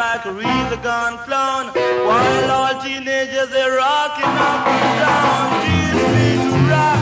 like a real gone clown. While all teenagers they're rocking up and down. Teach me to rock.